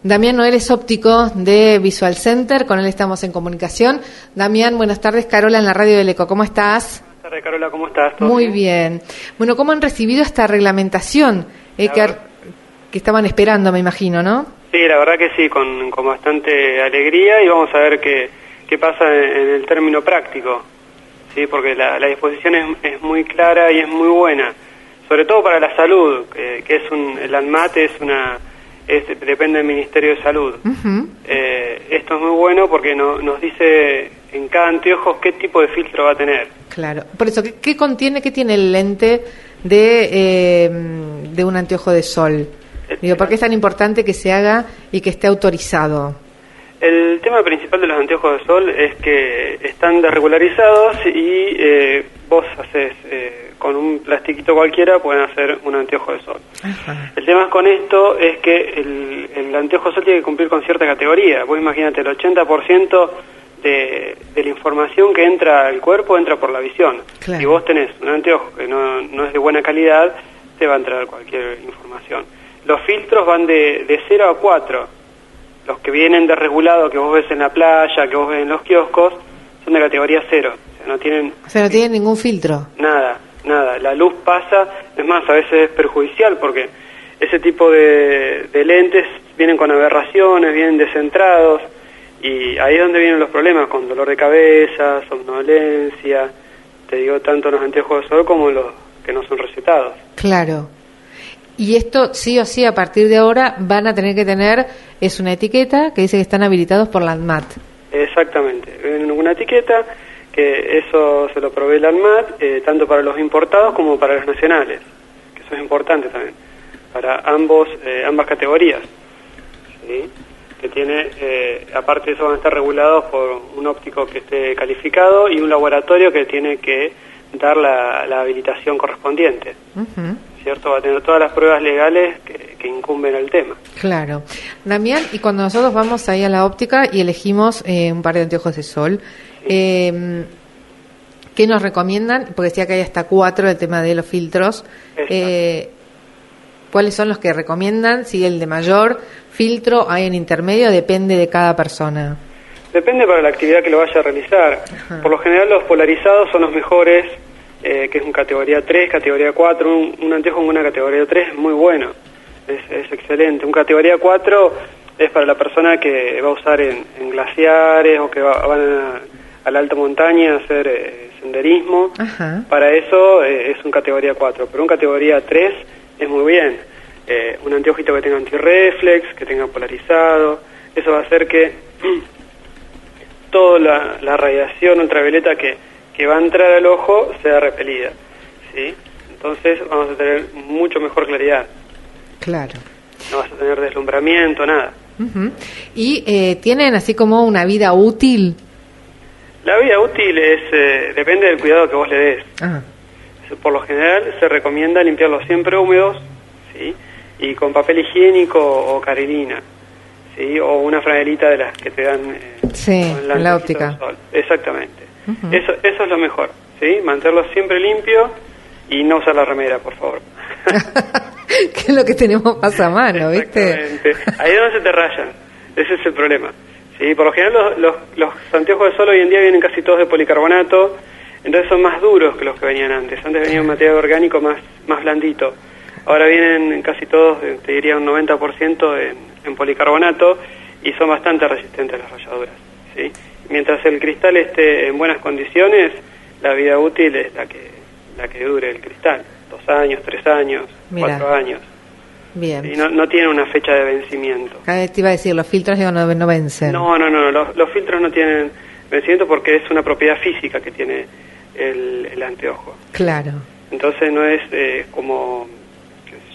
Damián Noel es óptico de Visual Center, con él estamos en comunicación. Damián, buenas tardes, Carola en la radio del Eco, ¿cómo estás? Buenas tardes, Carola, ¿cómo estás? Muy bien. Bueno, ¿cómo han recibido esta reglamentación que estaban esperando, me imagino, no? Sí, la verdad que sí, con bastante alegría, y vamos a ver qué pasa en el término práctico, sí, porque la disposición es muy clara y es muy buena, sobre todo para la salud, que el ANMAT depende del Ministerio de Salud. Uh-huh. Esto es muy bueno porque nos dice en cada anteojo qué tipo de filtro va a tener. Claro. Por eso, ¿qué tiene el lente de un anteojo de sol? Digo, ¿por qué es tan importante que se haga y que esté autorizado? El tema principal de los anteojos de sol es que están desregularizados y vos haces con un plastiquito cualquiera, pueden hacer un anteojo de sol. Ajá. El tema con esto es que el anteojo de sol tiene que cumplir con cierta categoría. Vos imagínate, el 80% de la información que entra al cuerpo entra por la visión. Claro. Si vos tenés un anteojo que no es de buena calidad, te va a entrar cualquier información. Los filtros van de 0 a 4. Los que vienen desregulados, que vos ves en la playa, que vos ves en los kioscos, son de categoría 0. O sea, no tienen ningún filtro. Nada. La luz pasa, es más, a veces es perjudicial porque ese tipo de lentes vienen con aberraciones, vienen descentrados, y ahí es donde vienen los problemas, con dolor de cabeza, somnolencia, te digo, tanto los anteojos de sol como los que no son recetados. Claro. Y esto sí o sí a partir de ahora van a tener que tener, es una etiqueta que dice que están habilitados por la ANMAT. Exactamente, ven una etiqueta que eso se lo provee la ANMAT, tanto para los importados como para los nacionales, que eso es importante también, para ambas categorías, ¿sí? Que tiene, aparte de eso van a estar regulados por un óptico que esté calificado y un laboratorio que tiene que dar la habilitación correspondiente. Uh-huh. ¿Cierto? Va a tener todas las pruebas legales que incumben al tema. Claro. Damián, y cuando nosotros vamos ahí a la óptica y elegimos un par de anteojos de sol, sí. ¿Qué nos recomiendan? Porque decía que hay hasta 4 el tema de los filtros. ¿Cuáles son los que recomiendan? Si el de mayor filtro hay en intermedio, depende de cada persona. Depende para la actividad que lo vaya a realizar. Ajá. Por lo general los polarizados son los mejores, que es un categoría 3, categoría 4, un anteojo en una categoría 3 es muy bueno, es excelente. Un categoría 4 es para la persona que va a usar en glaciares o que van a la alta montaña a hacer senderismo. Ajá. Para eso es un categoría 4, pero un categoría 3 es muy bien. Un anteojito que tenga antirreflex, que tenga polarizado, eso va a hacer que toda la radiación ultravioleta que va a entrar al ojo sea repelida, ¿sí? Entonces vamos a tener mucho mejor claridad. Claro. No vas a tener deslumbramiento, nada. Uh-huh. ¿Y tienen así como una vida útil? La vida útil depende del cuidado que vos le des. Ajá. Por lo general se recomienda limpiarlos siempre húmedos, ¿sí? Y con papel higiénico o carilina, ¿sí? O una franelita de las que te dan en la óptica. Exactamente. Uh-huh. Eso es lo mejor, ¿sí? Mantenerlo siempre limpio y no usar la remera, por favor. Que es lo que tenemos más a mano, ¿viste? Ahí es donde se te rayan, ese es el problema. Sí, por lo general los anteojos de sol hoy en día vienen casi todos de policarbonato, entonces son más duros que los que venían antes. Antes venía un material orgánico más blandito. Ahora vienen casi todos, te diría un 90% en policarbonato, y son bastante resistentes a las rayaduras, ¿sí? Mientras el cristal esté en buenas condiciones, la vida útil es la que dure el cristal. 2 años, 3 años, Mirá. 4 años. Bien. Y no tiene una fecha de vencimiento. Cada vez te iba a decir, los filtros no vencen. No, los filtros no tienen vencimiento porque es una propiedad física que tiene el anteojo. Claro. Entonces no es como, qué sé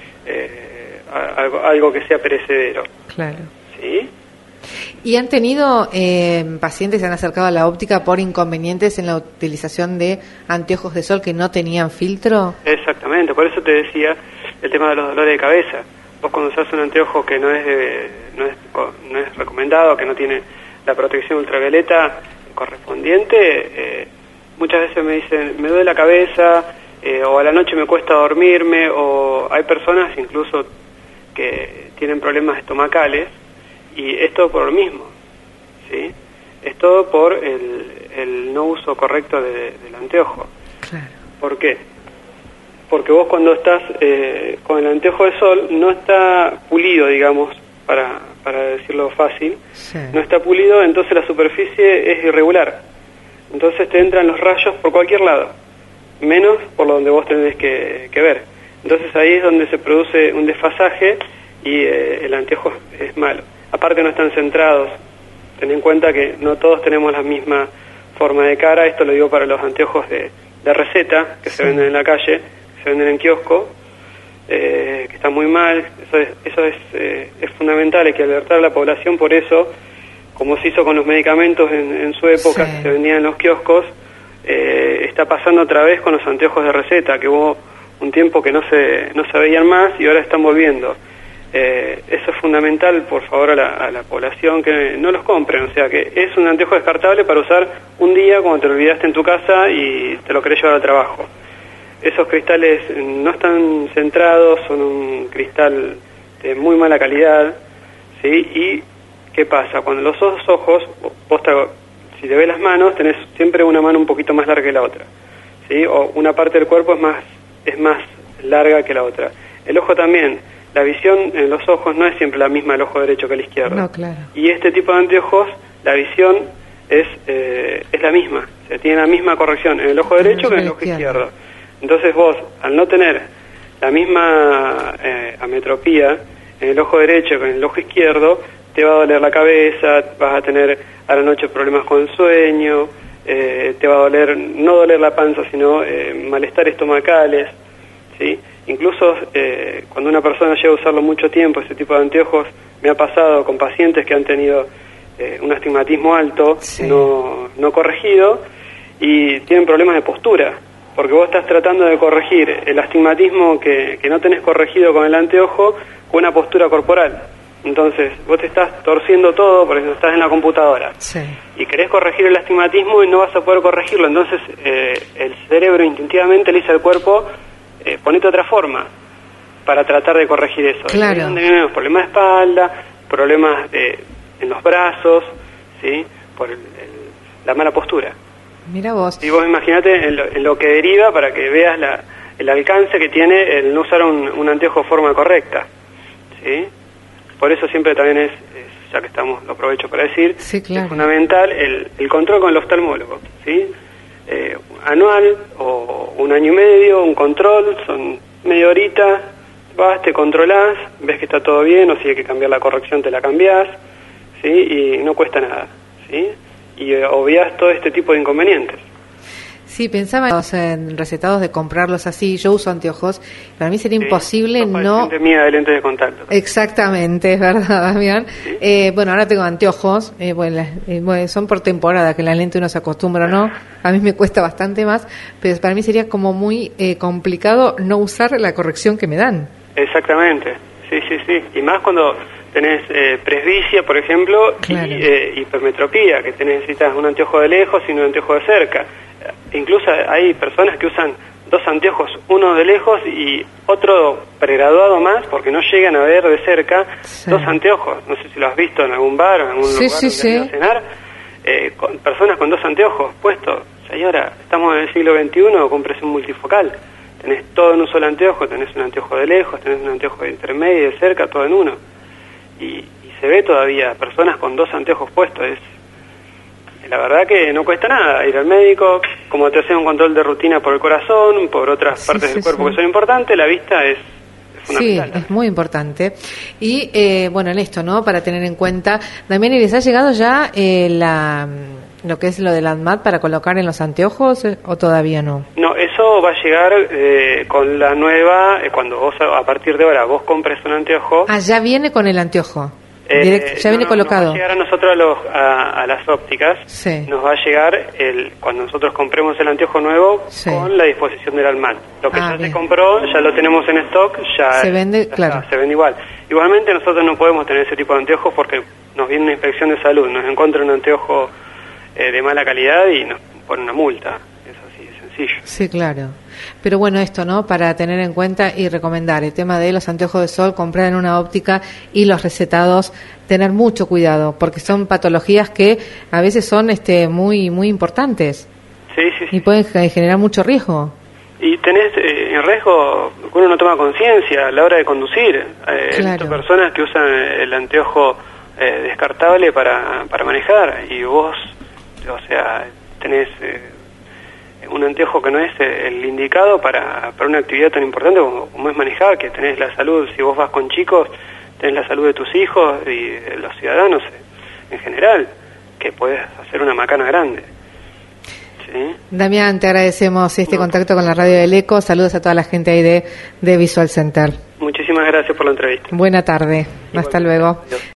yo, algo que sea perecedero. Claro. ¿Sí? ¿Y han tenido pacientes que se han acercado a la óptica por inconvenientes en la utilización de anteojos de sol que no tenían filtro? Exactamente, por eso te decía el tema de los dolores de cabeza. Vos cuando usás un anteojo que no es recomendado, que no tiene la protección ultravioleta correspondiente, muchas veces me dicen, me duele la cabeza, o a la noche me cuesta dormirme, o hay personas incluso que tienen problemas estomacales, y es todo por lo mismo, ¿sí? Es todo por el no uso correcto del anteojo. Claro. ¿Por qué? Porque vos cuando estás con el anteojo de sol no está pulido, digamos, para decirlo fácil, Sí. no está pulido, entonces la superficie es irregular. Entonces te entran los rayos por cualquier lado, menos por donde vos tenés que ver. Entonces ahí es donde se produce un desfasaje y el anteojo es malo. Aparte no están centrados. Ten en cuenta que no todos tenemos la misma forma de cara. Esto lo digo para los anteojos de receta que se venden en la calle, que se venden en kiosco, que están muy mal. Eso es fundamental, hay que alertar a la población. Por eso, como se hizo con los medicamentos en su época, que se vendían en los kioscos, está pasando otra vez con los anteojos de receta, que hubo un tiempo que no se veían más y ahora están volviendo. Eso es fundamental, por favor, a la población, que no los compren. O sea, que es un anteojo descartable para usar un día cuando te lo olvidaste en tu casa y te lo querés llevar al trabajo. Esos cristales no están centrados, son un cristal de muy mala calidad, ¿sí? Y ¿qué pasa? Cuando los ojos, si te ves las manos, tenés siempre una mano un poquito más larga que la otra, ¿sí? O una parte del cuerpo es más larga que la otra. El ojo también. La visión en los ojos no es siempre la misma del ojo derecho que el izquierdo. No, claro. Y este tipo de anteojos, la visión es la misma. O sea, tiene la misma corrección en el ojo derecho que en el ojo izquierdo. Entonces vos, al no tener la misma ametropía en el ojo derecho que en el ojo izquierdo, te va a doler la cabeza, vas a tener a la noche problemas con el sueño, te va a doler, no doler la panza, sino malestares estomacales, ¿sí? Incluso cuando una persona llega a usarlo mucho tiempo, ese tipo de anteojos, me ha pasado con pacientes que han tenido un astigmatismo alto, sí, no corregido, y tienen problemas de postura, porque vos estás tratando de corregir el astigmatismo que no tenés corregido con el anteojo con una postura corporal. Entonces, vos te estás torciendo todo, por eso estás en la computadora, sí, y querés corregir el astigmatismo y no vas a poder corregirlo. Entonces, el cerebro instintivamente le dice al cuerpo, ponete otra forma para tratar de corregir eso. Claro. Y es donde vienen los problemas de espalda, problemas en los brazos, ¿sí? Por la mala postura. Mira vos. Y vos imaginate en lo que deriva para que veas el alcance que tiene el no usar un anteojo de forma correcta, ¿sí? Por eso siempre también ya que estamos, lo aprovecho para decir, sí, claro, es fundamental el control con el oftalmólogo, ¿sí? Anual o un año y medio, un control, son media horita, vas, te controlás, ves que está todo bien, o si hay que cambiar la corrección te la cambiás, ¿sí? Y no cuesta nada, ¿sí? Y obviás todo este tipo de inconvenientes. Sí, pensaba en recetados de comprarlos así. Yo uso anteojos. Para mí sería imposible no... mía de lentes de contacto. Exactamente, es verdad, Damián. ¿Sí? Bueno, ahora tengo anteojos. Bueno, son por temporada, que la lente uno se acostumbra o no. A mí me cuesta bastante más, pero para mí sería como muy complicado no usar la corrección que me dan. Exactamente, sí. Y más cuando tenés presbicia, por ejemplo, claro, y hipermetropía, que necesitas un anteojo de lejos y un anteojo de cerca. Incluso hay personas que usan dos anteojos, uno de lejos y otro pregraduado más, porque no llegan a ver de cerca, sí, dos anteojos. No sé si lo has visto en algún bar o en algún lugar donde has ido a cenar, con personas con dos anteojos puestos. Señora, estamos en el siglo XXI, compres un multifocal. Tenés todo en un solo anteojo, tenés un anteojo de lejos, tenés un anteojo de intermedio y de cerca, todo en uno. Y se ve todavía personas con dos anteojos puestos. La verdad que no cuesta nada ir al médico, como te hacen un control de rutina por el corazón, por otras partes del cuerpo que son importantes, la vista es fundamental. Sí, es muy importante. Y bueno, en esto, ¿no? Para tener en cuenta, también les ha llegado ya lo que es lo del ANMAT para colocar en los anteojos, ¿o todavía no? No, eso va a llegar con la nueva, cuando vos a partir de ahora vos compres un anteojo. Ah, ya viene con el anteojo. Ya viene colocado. Nos va a llegar a nosotros a las ópticas, sí, nos va a llegar cuando nosotros compremos el anteojo nuevo, sí, con la disposición del ANMAT. Lo que ya se compró, ya lo tenemos en stock, ya se vende, claro, se vende igual. Igualmente nosotros no podemos tener ese tipo de anteojos porque nos viene una inspección de salud, nos encuentra un anteojo de mala calidad y nos pone una multa. Es así, es bolsillo. Sí, claro. Pero bueno, esto, ¿no? Para tener en cuenta y recomendar el tema de los anteojos de sol, comprar en una óptica y los recetados, tener mucho cuidado, porque son patologías que a veces son muy muy importantes. Sí. Y pueden generar mucho riesgo. Y tenés en riesgo que uno no toma conciencia a la hora de conducir. Claro. Personas que usan el anteojo descartable para manejar, y vos, o sea, tenés un anteojo que no es el indicado para una actividad tan importante como es manejar, que tenés la salud. Si vos vas con chicos, tenés la salud de tus hijos y de los ciudadanos en general, que podés hacer una macana grande. ¿Sí? Damián, te agradecemos contacto con la radio del Eco. Saludos a toda la gente ahí de Visual Center. Muchísimas gracias por la entrevista. Buena tarde. Hasta luego. Adiós.